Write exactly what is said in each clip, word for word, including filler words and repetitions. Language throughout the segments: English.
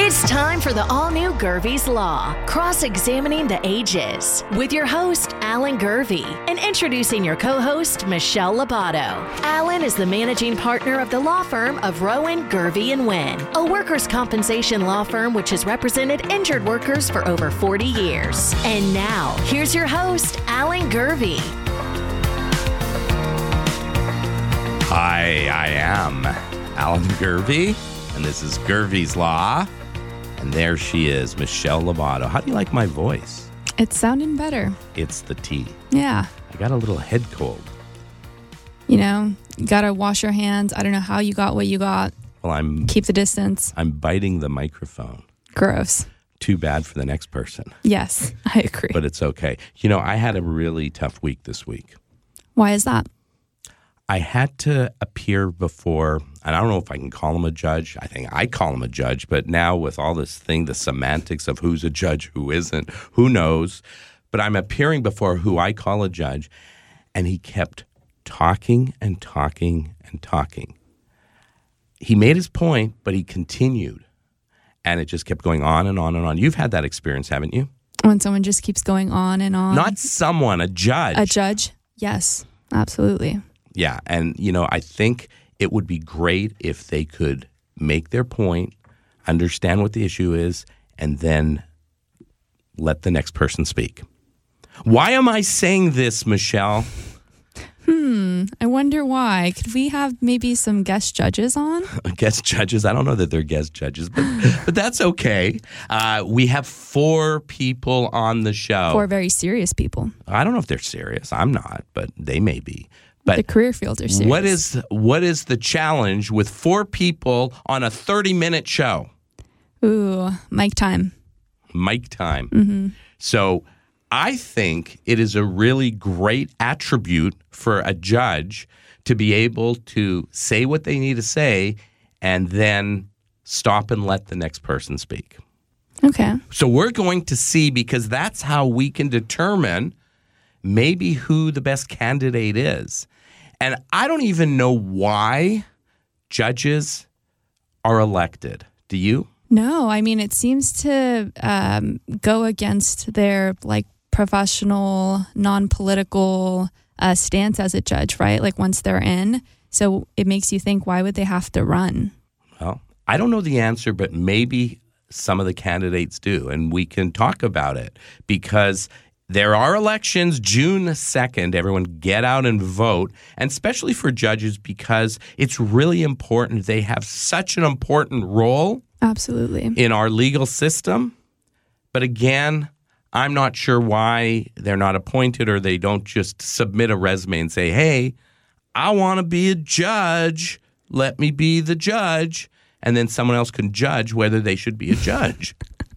It's time for the all-new Gervie's Law, cross-examining the ages, with your host, Alan Gervie, and introducing your co-host, Michelle Labato. Alan is the managing partner of the law firm of Rowan, Gervie and Wynn, a workers' compensation law firm which has represented injured workers for over forty years. And now, here's your host, Alan Gervie. Hi, I am Alan Gervie, and this is Gervie's Law. And there she is, Michelle Labato. How do you like my voice? It's sounding better. It's the tea. Yeah. I got a little head cold. You know, you got to wash your hands. I don't know how you got what you got. Well, I'm... Keep the distance. I'm biting the microphone. Gross. Too bad for the next person. Yes, I agree. But it's okay. You know, I had a really tough week this week. Why is that? I had to appear before, and I don't know if I can call him a judge. I think I call him a judge, but now with all this thing, the semantics of who's a judge, who isn't, who knows. But I'm appearing before who I call a judge, and he kept talking and talking and talking. He made his point, but he continued, and it just kept going on and on and on. You've had that experience, haven't you? When someone just keeps going on and on. Not someone, a judge. A judge? Yes, absolutely. Yeah, and, you know, I think it would be great if they could make their point, understand what the issue is, and then let the next person speak. Why am I saying this, Michelle? Hmm, I wonder why. Could we have maybe some guest judges on? Guest judges? I don't know that they're guest judges, but but that's okay. Uh, we have four people on the show. Four very serious people. I don't know if they're serious. I'm not, but they may be. But the career field are serious. What is what is the challenge with four people on a thirty-minute show? Ooh, mic time. Mic time. Mm-hmm. So I think it is a really great attribute for a judge to be able to say what they need to say and then stop and let the next person speak. Okay. So we're going to see, because that's how we can determine maybe who the best candidate is. And I don't even know why judges are elected. Do you? No, I mean, it seems to um, go against their like professional, non-political uh, stance as a judge, right? Like once they're in. So it makes you think, why would they have to run? Well, I don't know the answer, but maybe some of the candidates do. And we can talk about it because there are elections June second. Everyone get out and vote, and especially for judges because it's really important. They have such an important role. Absolutely. In our legal system. But again, I'm not sure why they're not appointed or they don't just submit a resume and say, hey, I want to be a judge. Let me be the judge. And then someone else can judge whether they should be a judge.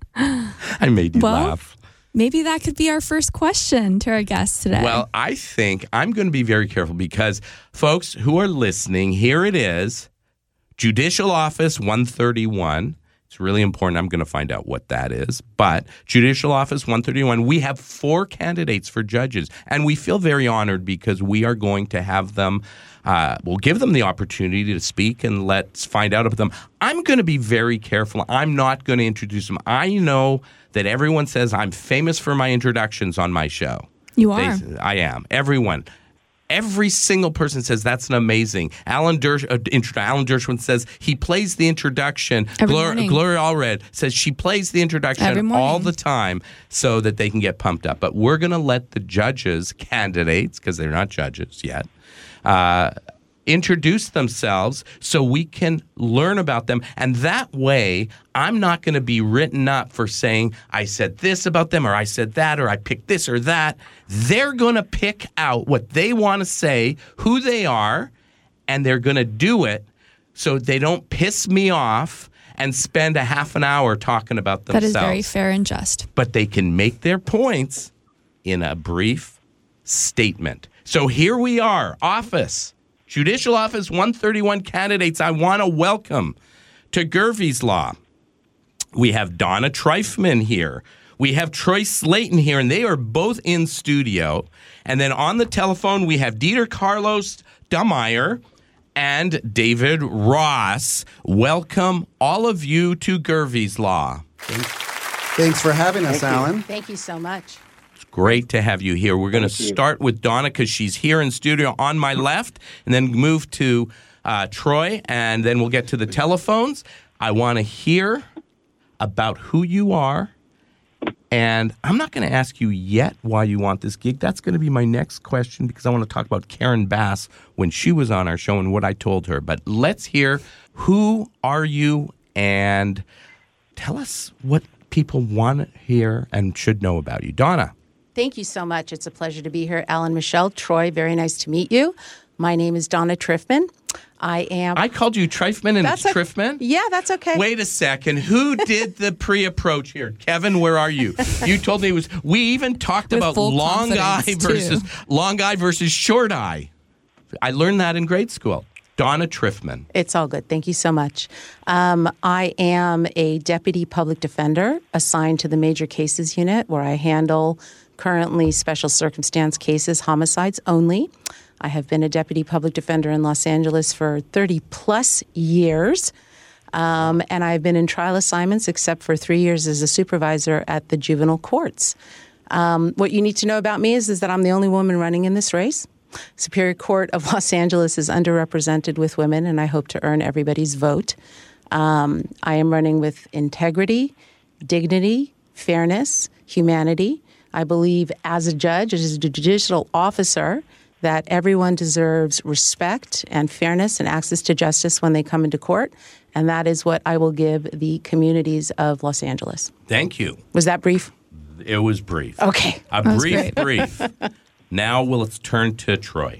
I made you well, laugh. Maybe that could be our first question to our guests today. Well, I think I'm going to be very careful because, folks who are listening, here it is. Judicial Office one thirty-one. It's really important. I'm going to find out what that is. But Judicial Office one thirty-one, we have four candidates for judges. And we feel very honored because we are going to have them, uh, we'll give them the opportunity to speak and let's find out about them. I'm going to be very careful. I'm not going to introduce them. I know that everyone says I'm famous for my introductions on my show. You are. They, I am. Everyone. Every single person says that's an amazing. Alan Dersh, uh, intro, Alan Dershowitz says he plays the introduction. Every Glor- morning. Gloria Allred says she plays the introduction Every morning. all the time so that they can get pumped up. But we're going to let the judges, candidates, because they're not judges yet, uh, introduce themselves so we can learn about them. And that way, I'm not going to be written up for saying I said this about them or I said that or I picked this or that. They're going to pick out what they want to say, who they are, and they're going to do it so they don't piss me off and spend a half an hour talking about themselves. That is very fair and just. But they can make their points in a brief statement. So here we are, office. Judicial Office one thirty-one candidates I want to welcome to Gervie's Law. We have Donna Treifman here. We have Troy Slayton here, and they are both in studio. And then on the telephone, we have Dieter Carlos Dameyer and David Ross. Welcome, all of you, to Gervais Law. Thanks, Thanks for having us, Thank Alan. You. Thank you so much. It's great to have you here. We're going to start with Donna because she's here in studio on my left, and then move to uh, Troy, and then we'll get to the telephones. I want to hear about who you are. And I'm not going to ask you yet why you want this gig. That's going to be my next question because I want to talk about Karen Bass when she was on our show and what I told her. But let's hear, who are you, and tell us what people want to hear and should know about you. Donna. Thank you so much. It's a pleasure to be here. Alan, Michelle, Troy, very nice to meet you. My name is Donna Triffman. I am... I called you Treifman and that's it's a, Triffman? Yeah, that's okay. Wait a second. Who did the pre-approach here? Kevin, where are you? You told me it was... We even talked With about full long eye confidence, versus too. long eye versus short eye. I learned that in grade school. Donna Triffman. It's all good. Thank you so much. Um, I am a deputy public defender assigned to the Major Cases Unit, where I handle currently special circumstance cases, homicides only. I have been a deputy public defender in Los Angeles for thirty plus years. Um, and I've been in trial assignments except for three years as a supervisor at the juvenile courts. Um, what you need to know about me is, is that I'm the only woman running in this race. Superior Court of Los Angeles is underrepresented with women, and I hope to earn everybody's vote. Um, I am running with integrity, dignity, fairness, humanity. I believe as a judge, as a judicial officer, that everyone deserves respect and fairness and access to justice when they come into court. And that is what I will give the communities of Los Angeles. Thank you. Was that brief? It was brief. Okay. A was brief, great. brief. Now we'll let's turn to Troy.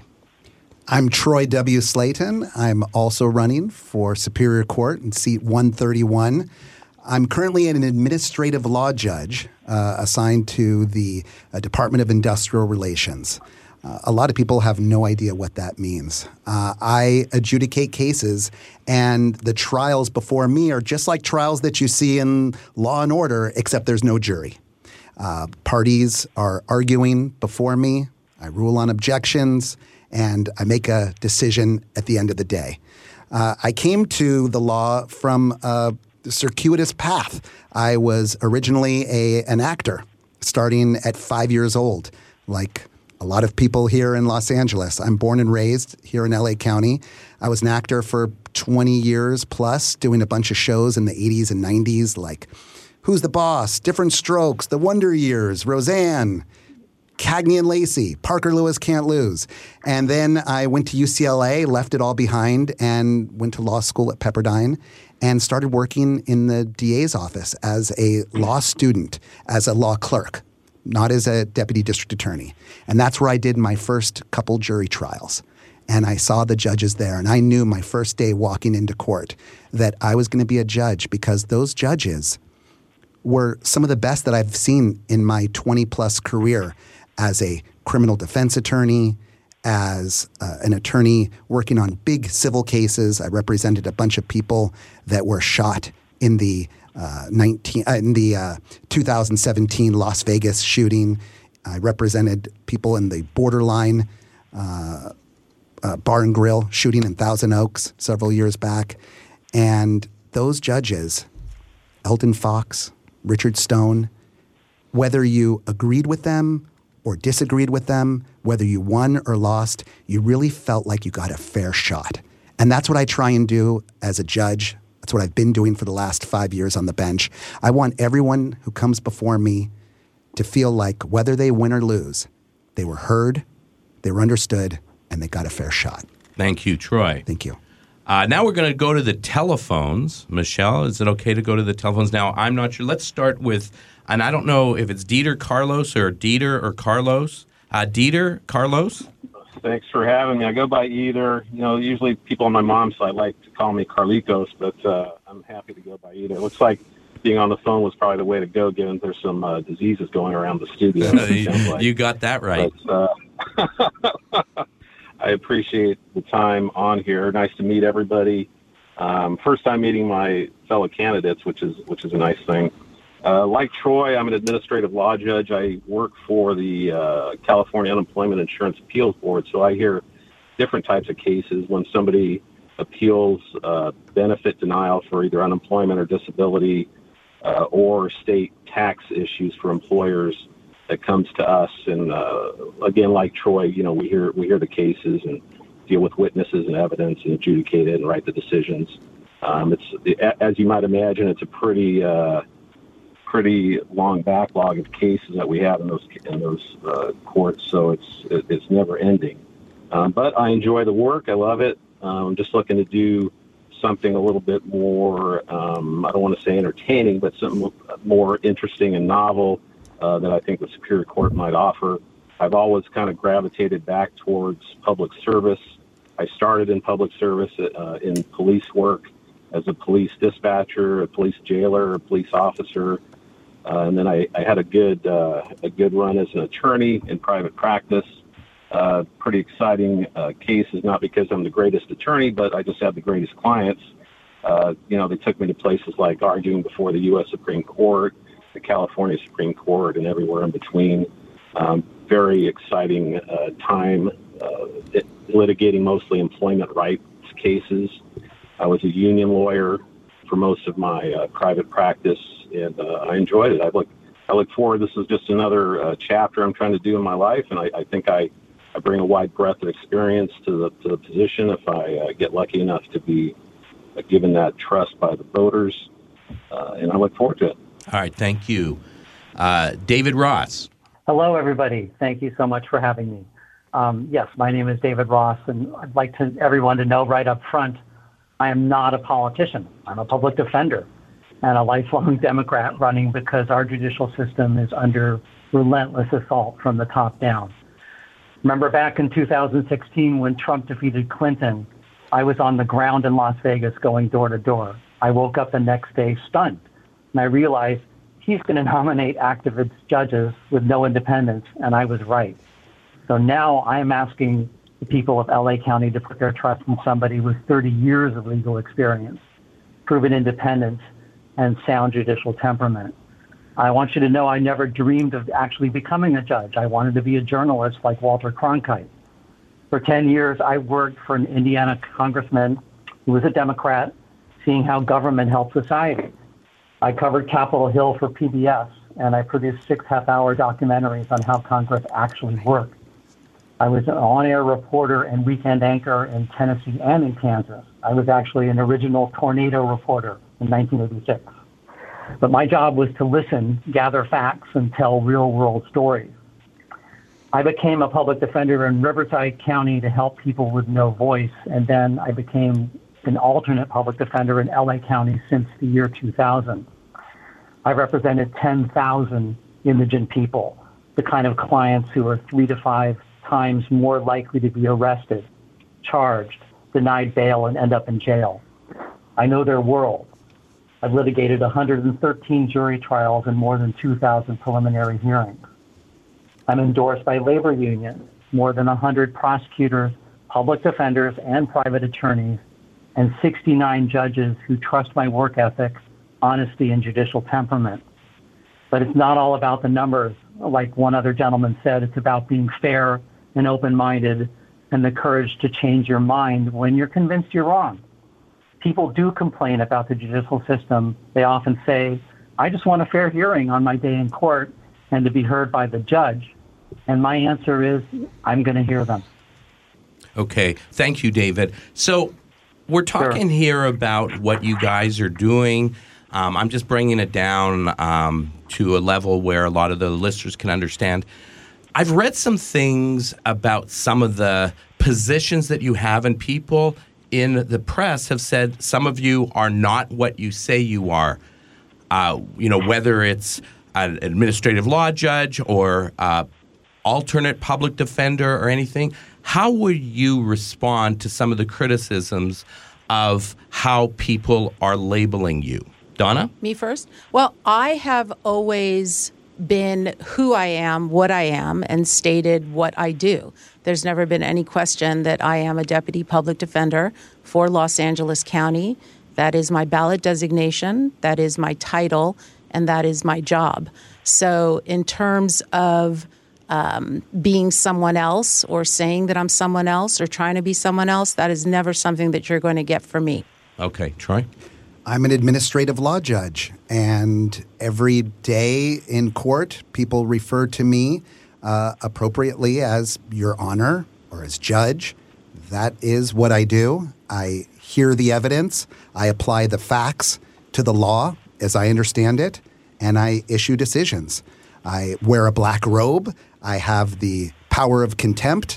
I'm Troy W. Slayton. I'm also running for Superior Court in seat one thirty-one. I'm currently an administrative law judge uh, assigned to the uh, Department of Industrial Relations. Uh, a lot of people have no idea what that means. Uh, I adjudicate cases, and the trials before me are just like trials that you see in Law and Order, except there's no jury. Uh, parties are arguing before me. I rule on objections, and I make a decision at the end of the day. Uh, I came to the law from a circuitous path. I was originally a, an actor, starting at five years old, like a lot of people here in Los Angeles. I'm born and raised here in L A County. I was an actor for twenty years plus, doing a bunch of shows in the eighties and nineties, like Who's the Boss?, Different Strokes, The Wonder Years, Roseanne, Cagney and Lacey, Parker Lewis Can't Lose. And then I went to U C L A, left it all behind, and went to law school at Pepperdine and started working in the D A's office as a law student, as a law clerk, not as a deputy district attorney. And that's where I did my first couple jury trials. And I saw the judges there, and I knew my first day walking into court that I was going to be a judge, because those judges were some of the best that I've seen in my twenty-plus career as a criminal defense attorney, as uh, an attorney working on big civil cases. I represented a bunch of people that were shot in the uh, nineteen uh, in the uh, two thousand seventeen Las Vegas shooting. I represented people in the Borderline uh, uh, Bar and Grill shooting in Thousand Oaks several years back. And those judges, Eldon Fox, Richard Stone, whether you agreed with them or disagreed with them, whether you won or lost, you really felt like you got a fair shot. And that's what I try and do as a judge. That's what I've been doing for the last five years on the bench. I want everyone who comes before me to feel like whether they win or lose, they were heard, they were understood, and they got a fair shot. Thank you, Troy. Thank you. Uh, now we're going to go to the telephones. Michelle, is it okay to go to the telephones? Now, I'm not sure. Let's start with, and I don't know if it's Dieter Carlos or Dieter or Carlos. Uh, Dieter Carlos? Thanks for having me. I go by either. You know, usually people on my mom's side like to call me Carlitos, but uh, I'm happy to go by either. It looks like being on the phone was probably the way to go, given there's some uh, diseases going around the studio. you, like. you got that right. But, uh, I appreciate the time on here. Nice to meet everybody. Um, first time meeting my fellow candidates, which is which is a nice thing. Uh, like Troy, I'm an administrative law judge. I work for the uh, California Unemployment Insurance Appeals Board, so I hear different types of cases. When somebody appeals uh, benefit denial for either unemployment or disability, uh, or state tax issues for employers, that comes to us. And uh, again, like Troy, you know, we hear we hear the cases and deal with witnesses and evidence and adjudicate it and write the decisions. Um, it's as you might imagine, it's a pretty uh, pretty long backlog of cases that we have in those in those uh, courts. So it's it's never ending. Um, but I enjoy the work. I love it. Um, I'm just looking to do something a little bit more, um, I don't want to say entertaining, but something more interesting and novel uh, that I think the Superior Court might offer. I've always kind of gravitated back towards public service. I started in public service uh, in police work as a police dispatcher, a police jailer, a police officer, uh, and then I, I had a good uh, a good run as an attorney in private practice. Uh, pretty exciting uh, cases, not because I'm the greatest attorney, but I just have the greatest clients. Uh, you know, they took me to places like arguing before the U S Supreme Court, the California Supreme Court, and everywhere in between. Um, very exciting uh, time uh, litigating mostly employment rights cases. I was a union lawyer for most of my uh, private practice, and uh, I enjoyed it. I look, I look forward. This is just another uh, chapter I'm trying to do in my life, and I, I think I, I bring a wide breadth of experience to the to the position if I uh, get lucky enough to be uh, given that trust by the voters, uh, and I look forward to it. All right, thank you. Uh, David Ross. Hello, everybody. Thank you so much for having me. Um, yes, my name is David Ross, and I'd like to everyone to know right up front, I am not a politician. I'm a public defender and a lifelong Democrat running because our judicial system is under relentless assault from the top down. Remember back in two thousand sixteen when Trump defeated Clinton, I was on the ground in Las Vegas going door to door. I woke up the next day stunned, and I realized he's going to nominate activist judges with no independence, and I was right. So now I'm asking the people of L A County to put their trust in somebody with thirty years of legal experience, proven independence, and sound judicial temperament. I want you to know I never dreamed of actually becoming a judge. I wanted to be a journalist like Walter Cronkite. For ten years, I worked for an Indiana congressman who was a Democrat, seeing how government helped society. I covered Capitol Hill for P B S, and I produced six half-hour documentaries on how Congress actually worked. I was an on-air reporter and weekend anchor in Tennessee and in Kansas. I was actually an original tornado reporter in nineteen eighty-six. But my job was to listen, gather facts, and tell real-world stories. I became a public defender in Riverside County to help people with no voice, and then I became an alternate public defender in L A County since the year two thousand. I've represented ten thousand indigent people, the kind of clients who are three to five times more likely to be arrested, charged, denied bail, and end up in jail. I know their world. I've litigated one hundred thirteen jury trials and more than two thousand preliminary hearings. I'm endorsed by labor unions, more than one hundred prosecutors, public defenders, and private attorneys, and sixty-nine judges who trust my work ethic, honesty, and judicial temperament. But it's not all about the numbers. Like one other gentleman said, it's about being fair and open-minded and the courage to change your mind when you're convinced you're wrong. People do complain about the judicial system. They often say, I just want a fair hearing on my day in court and to be heard by the judge. And my answer is, I'm going to hear them. Okay. Thank you, David. So we're talking sure. here about what you guys are doing. Um, I'm just bringing it down um, to a level where a lot of the listeners can understand. I've read some things about some of the positions that you have, and people in the press have said some of you are not what you say you are. Uh, you know, whether it's an administrative law judge or uh, alternate public defender or anything. How would you respond to some of the criticisms of how people are labeling you? Donna? Me first? Well, I have always been who I am, what I am, and stated what I do. There's never been any question that I am a deputy public defender for Los Angeles County. That is my ballot designation, that is my title, and that is my job. So in terms of um, being someone else or saying that I'm someone else or trying to be someone else. That is never something that you're going to get from me. Okay, Troy? I'm an administrative law judge, and every day in court, people refer to me uh, appropriately as Your Honor or as judge. That is what I do. I hear the evidence, I apply the facts to the law as I understand it, and I issue decisions. I wear a black robe, I have the power of contempt,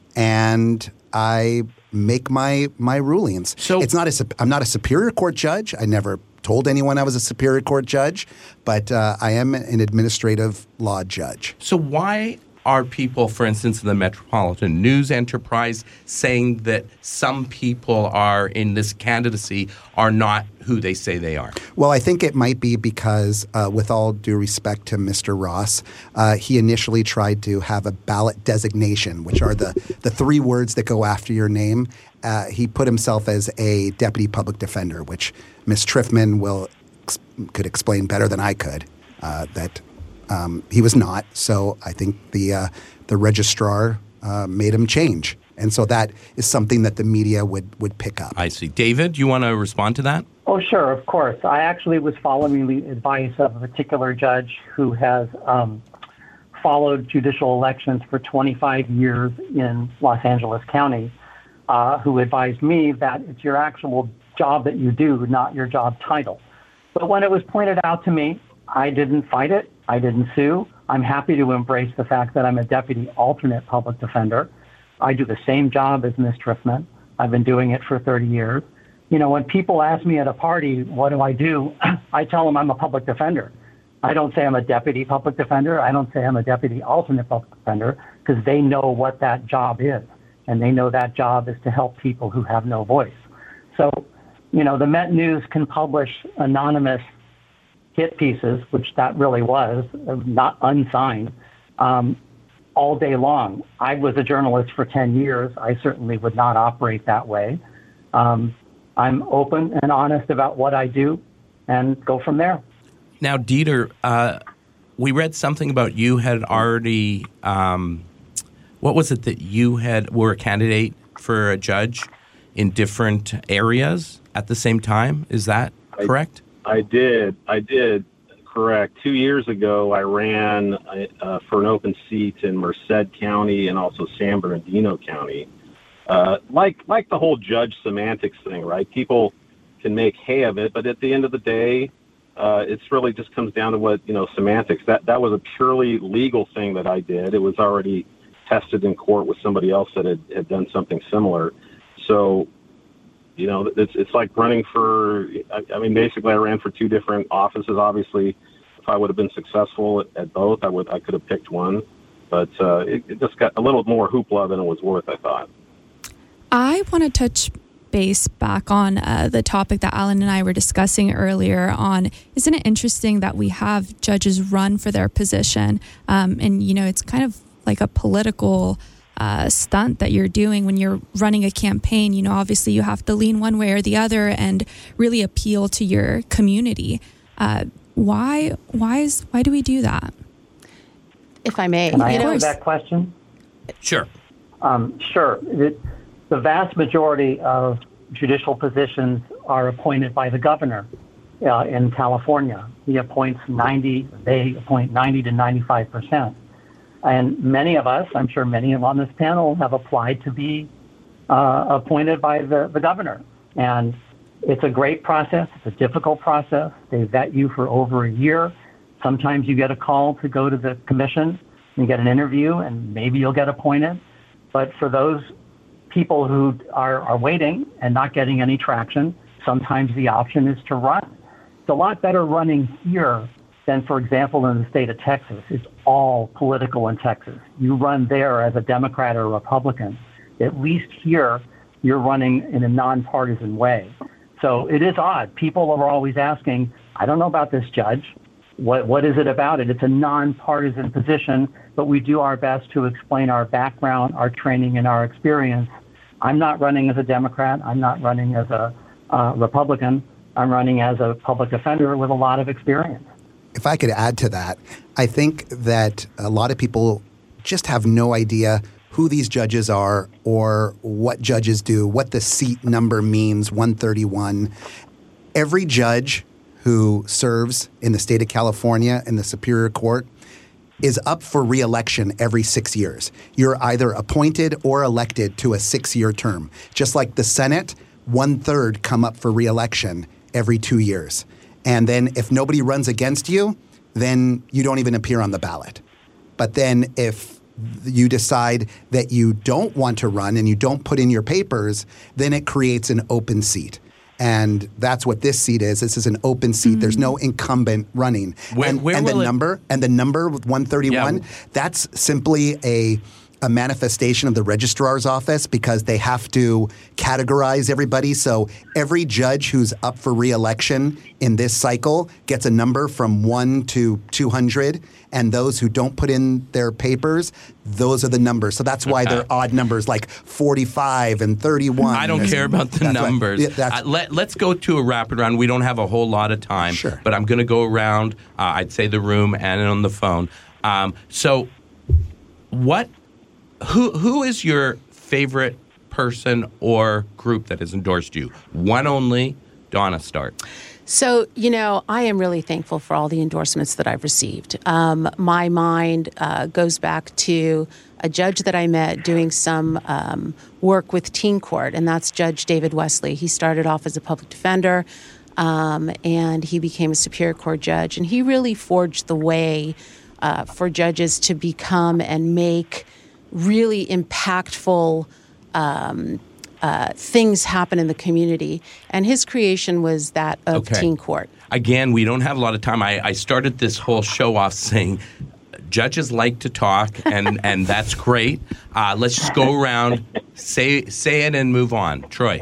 and I make my my rulings. So it's not a, I'm not a Superior Court judge. I never told anyone I was a Superior Court judge, but uh, I am an administrative law judge. So why are people, for instance, in the Metropolitan News Enterprise, saying that some people are in this candidacy are not who they say they are? Well, I think it might be because, uh, with all due respect to Mister Ross, uh, he initially tried to have a ballot designation, which are the, the three words that go after your name. Uh, he put himself as a deputy public defender, which Miz Triffman will ex- could explain better than I could, uh, that Um, he was not, so I think the uh, the registrar uh, made him change, and so that is something that the media would, would pick up. I see. David, you want to respond to that? Oh, sure, of course. I actually was following the advice of a particular judge who has um, followed judicial elections for twenty-five years in Los Angeles County, uh, who advised me that it's your actual job that you do, not your job title. But when it was pointed out to me, I didn't fight it. I didn't sue. I'm happy to embrace the fact that I'm a deputy alternate public defender. I do the same job as Miz Triffman. I've been doing it for thirty years. You know, when people ask me at a party, what do I do? I tell them I'm a public defender. I don't say I'm a deputy public defender. I don't say I'm a deputy alternate public defender, because they know what that job is. And they know that job is to help people who have no voice. So, you know, the Met News can publish anonymous hit pieces, which that really was, not unsigned, um, all day long. I was a journalist for ten years. I certainly would not operate that way. Um, I'm open and honest about what I do and go from there. Now, Dieter, uh, we read something about you had already, um, what was it that you had, were a candidate for a judge in different areas at the same time? Is that I, correct? I did. I did. Correct. Two years ago, I ran uh, for an open seat in Merced County and also San Bernardino County. Uh, like like the whole judge semantics thing, right? People can make hay of it, but at the end of the day, uh, it's really just comes down to what, you know, semantics. That that was a purely legal thing that I did. It was already tested in court with somebody else that had, had done something similar. So, you know, it's it's like running for, I, I mean, basically I ran for two different offices. Obviously, if I would have been successful at, at both, I would I could have picked one. But uh, it, it just got a little more hoopla than it was worth, I thought. I want to touch base back on uh, the topic that Alan and I were discussing earlier on. Isn't it interesting that we have judges run for their position? Um, and, you know, it's kind of like a political Uh, stunt that you're doing when you're running a campaign. You know, obviously you have to lean one way or the other and really appeal to your community. Uh, why? Why is? Why do we do that? If I may, Can I you know, answer that question? Sure. Um, sure. The, the vast majority of judicial positions are appointed by the governor uh, in California. He appoints ninety. They appoint ninety to ninety-five percent. And many of us, I'm sure many of on this panel, have applied to be uh, appointed by the, the governor. And it's a great process. It's a difficult process. They vet you for over a year. Sometimes you get a call to go to the commission, you get an interview, and maybe you'll get appointed. But for those people who are, are waiting and not getting any traction, sometimes the option is to run. It's a lot better running here than, for example, in the state of Texas. It's all political in Texas. You run there as a Democrat or Republican. At least here, you're running in a nonpartisan way. So it is odd. People are always asking, I don't know about this judge. What What is it about it? It's a nonpartisan position, but we do our best to explain our background, our training, and our experience. I'm not running as a Democrat. I'm not running as a uh, Republican. I'm running as a public defender with a lot of experience. If I could add to that, I think that a lot of people just have no idea who these judges are or what judges do, what the seat number means, one thirty-one. Every judge who serves in the state of California in the Superior Court is up for re-election every six years. You're either appointed or elected to a six-year term. Just like the Senate, one-third come up for re-election every two years. And then if nobody runs against you, then you don't even appear on the ballot. But then if you decide that you don't want to run and you don't put in your papers, then it creates an open seat. And that's what this seat is. This is an open seat. Mm-hmm. There's no incumbent running. Where, and where and the will it... number and the number with one thirty-one, yeah. that's simply a a manifestation of the registrar's office because they have to categorize everybody. So every judge who's up for re-election in this cycle gets a number from one to two hundred, and those who don't put in their papers, those are the numbers. So that's why Okay. they're odd numbers like forty-five and thirty-one. I don't That's- care about the that's what- numbers. yeah, that's- uh, let, let's go to a rapid round. We don't have a whole lot of time, Sure. but I'm going to go around, uh, I'd say the room and on the phone. Um, so what, who, who is your favorite person or group that has endorsed you? One only. Donna, start. So, you know, I am really thankful for all the endorsements that I've received. Um, my mind uh, goes back to a judge that I met doing some um, work with teen court, and that's Judge David Wesley. He started off as a public defender, um, and he became a Superior Court judge, and he really forged the way uh, for judges to become and make really impactful um Uh, things happen in the community, and his creation was that of Okay. teen court. Again, we don't have a lot of time. I, I started this whole show off saying judges like to talk, and, and that's great. Uh, let's just go around, say say it, and move on. Troy.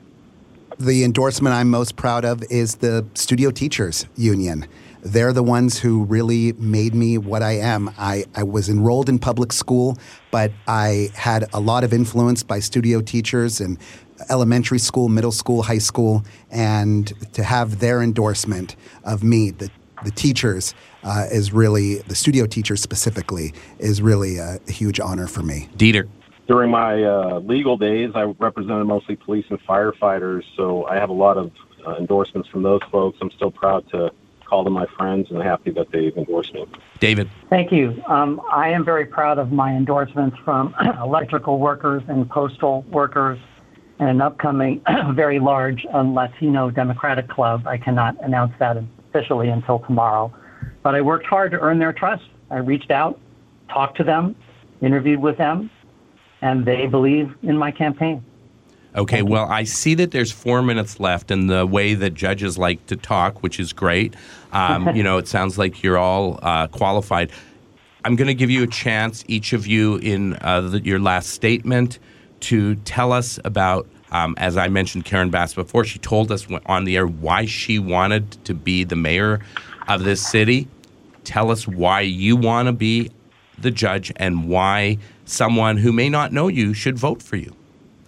The endorsement I'm most proud of is the Studio Teachers Union. They're the ones who really made me what I am. I, I was enrolled in public school, but I had a lot of influence by studio teachers in elementary school, middle school, high school, and to have their endorsement of me, the, the teachers, uh, is really, the studio teachers specifically, is really a, a huge honor for me. Dieter. During my uh, legal days, I represented mostly police and firefighters, so I have a lot of uh, endorsements from those folks. I'm still proud to call them my friends and happy that they've endorsed me. David. Thank you. Um, I am very proud of my endorsements from electrical workers and postal workers and an upcoming very large um, Latino Democratic Club. I cannot announce that officially until tomorrow. But I worked hard to earn their trust. I reached out, talked to them, interviewed with them, and they believe in my campaign. Okay, well, I see that there's four minutes left, and the way that judges like to talk, which is great. Um, you know, it sounds like you're all uh, qualified. I'm going to give you a chance, each of you, in uh, the, your last statement, to tell us about, um, as I mentioned Karen Bass before, she told us on the air why she wanted to be the mayor of this city. Tell us why you want to be the judge and why someone who may not know you should vote for you.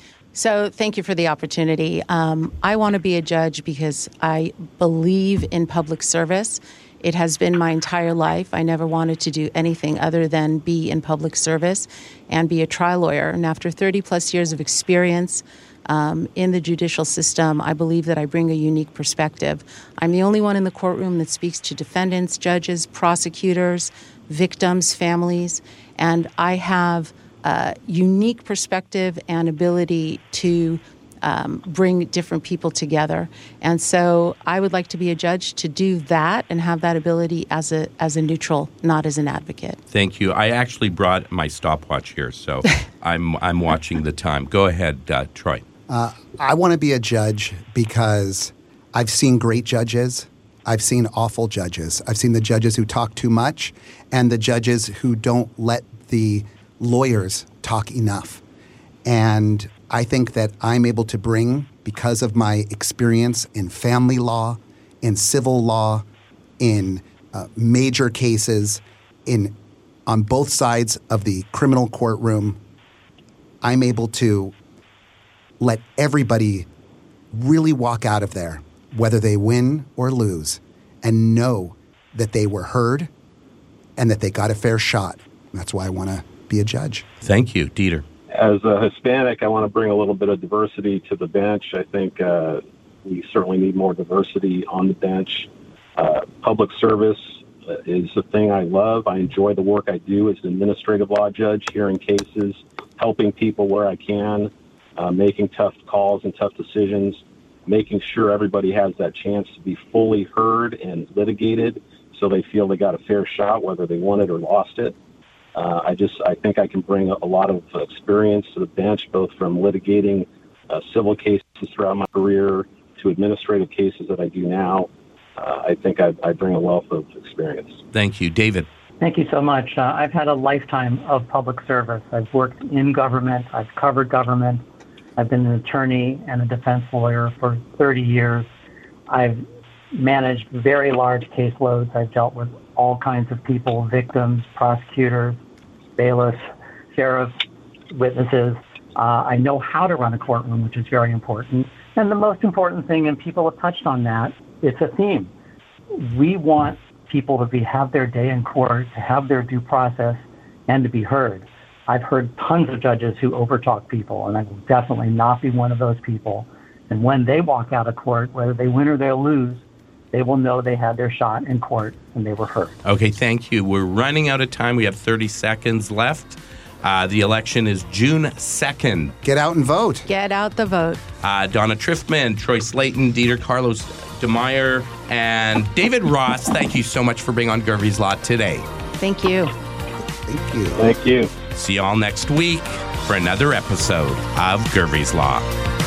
So thank you for the opportunity. Um, I want to be a judge because I believe in public service. It has been my entire life. I never wanted to do anything other than be in public service and be a trial lawyer. And after thirty plus years of experience um, in the judicial system, I believe that I bring a unique perspective. I'm the only one in the courtroom that speaks to defendants, judges, prosecutors, victims, families, and I have Uh, unique perspective and ability to um, bring different people together. And so I would like to be a judge to do that and have that ability as a as a neutral, not as an advocate. Thank you. I actually brought my stopwatch here, so I'm I'm watching the time. Go ahead, uh, Troy. Uh, I want to be a judge because I've seen great judges. I've seen awful judges. I've seen the judges who talk too much and the judges who don't let the lawyers talk enough. And I think that I'm able to bring, because of my experience in family law, in civil law, in uh, major cases, in on both sides of the criminal courtroom, I'm able to let everybody really walk out of there, whether they win or lose, and know that they were heard and that they got a fair shot. That's why I want to be a judge. Thank you, Dieter. As a Hispanic, I want to bring a little bit of diversity to the bench. I think uh, we certainly need more diversity on the bench. Uh, public service is the thing I love. I enjoy the work I do as an administrative law judge, hearing cases, helping people where I can, uh, making tough calls and tough decisions, making sure everybody has that chance to be fully heard and litigated so they feel they got a fair shot, whether they won it or lost it. Uh, I just, I think I can bring a, a lot of experience to the bench, both from litigating uh, civil cases throughout my career to administrative cases that I do now. Uh, I think I, I bring a wealth of experience. Thank you. David. Thank you so much. Uh, I've had a lifetime of public service. I've worked in government. I've covered government. I've been an attorney and a defense lawyer for thirty years. I've managed very large caseloads. I've dealt with all kinds of people, victims, prosecutors, bailiffs, sheriffs, witnesses. Uh, I know how to run a courtroom, which is very important. And the most important thing, and people have touched on that, it's a theme. We want people to be have their day in court, to have their due process, and to be heard. I've heard tons of judges who overtalk people, and I will definitely not be one of those people. And when they walk out of court, whether they win or they lose, they will know they had their shot in court and they were heard. Okay, thank you. We're running out of time. We have thirty seconds left. Uh, the election is June second. Get out and vote. Get out the vote. Uh, Donna Triffman, Troy Slayton, Dieter Carlos DeMeyer, and David Ross, thank you so much for being on Gervie's Law today. Thank you. Thank you. Thank you. See you all next week for another episode of Gervie's Law.